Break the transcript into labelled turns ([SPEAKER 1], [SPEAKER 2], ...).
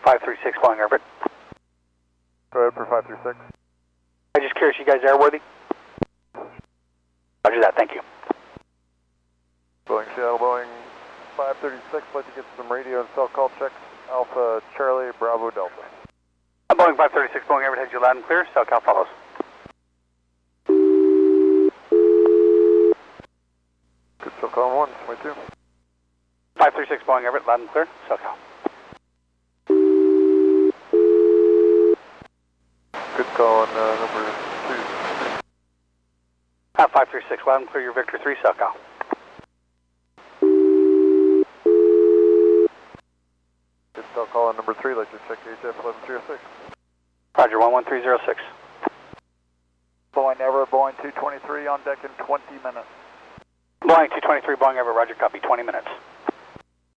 [SPEAKER 1] 536 Boeing Everett.
[SPEAKER 2] Go ahead for 536.
[SPEAKER 1] I'm just curious, you guys airworthy? Roger that, thank you.
[SPEAKER 2] Boeing Seattle, Boeing 536, let you get some radio and cell call checks. Alpha Charlie Bravo Delta.
[SPEAKER 1] Boeing 536 Boeing Everett has you loud and clear. SoCal follows.
[SPEAKER 2] Good SoCal 1, 22.
[SPEAKER 1] 536 Boeing Everett, loud and clear. SoCal.
[SPEAKER 2] Good call on number 2.
[SPEAKER 1] 536, loud and clear, your Victor 3, SoCal.
[SPEAKER 2] Good call on number 3, let you check HF 11306.
[SPEAKER 1] Roger, 11306.
[SPEAKER 2] Boeing Everett, Boeing 223 on deck in 20 minutes.
[SPEAKER 1] Boeing 223 Boeing Everett, roger, copy, 20 minutes.